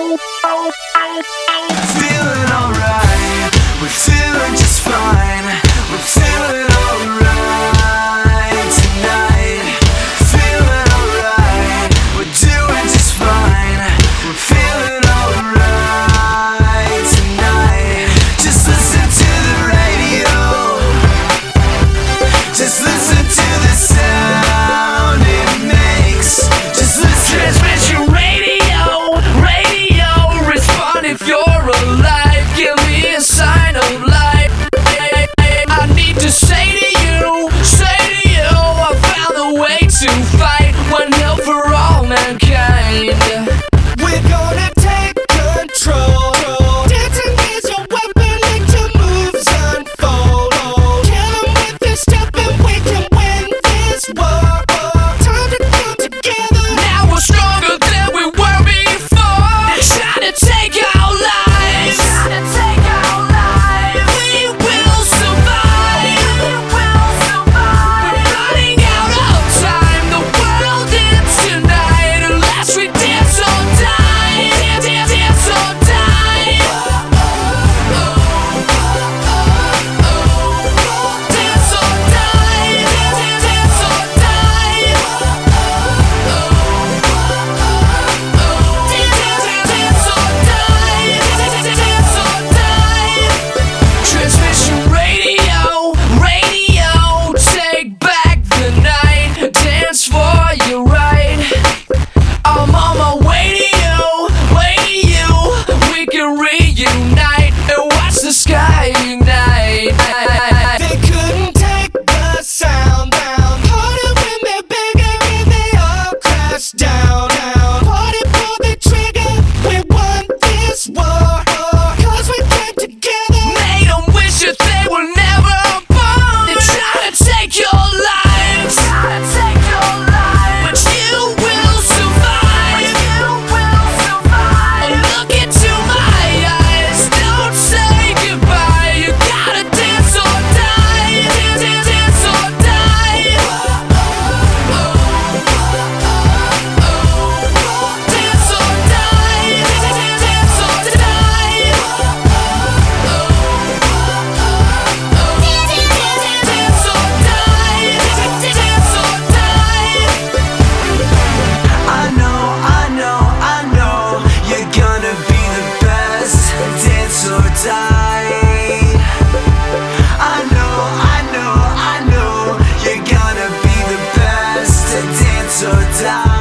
Feeling alright, we're feeling just fine. We're feeling alright tonight. Feeling alright, we're doing just fine. We're feeling alright tonight. Just listen to the radio. Just listen to the sound it makes. Just listen. Transmission radio, radio, respond if you're alive. Give me a sign of life. I need to say to you, I found a way to fight one hell for all mankind. We're gonna take control. Dancing is your weapon, let your moves unfold. Kill 'em with your step and we can win this war. Time to come together. Now we're stronger than we were before. Trying to take our lives. We will survive. We're running out of time. The world ends tonight unless we dance or die. Dance or die. Dance or die. Dance or die. Dance or die. Transmission radio, radio, take back the night. Dance for your right. I'm on my way to you. We can reunite and watch the sky ignite. They couldn't take the sound down. Harder when they're bigger and they all crash down. Party, pull the trigger. We won this war. 'Cause we came together. Made 'em wish that they were never born. They're trying to take your lives. But you will survive. Look into my eyes. Don't say goodbye. You gotta dance or die. Dance or die. Dance or die. Dance or die. Dance or die. Dance or die. I know, you're gonna be the best. Dance or die. I know, you're gonna be the best. Dance or die.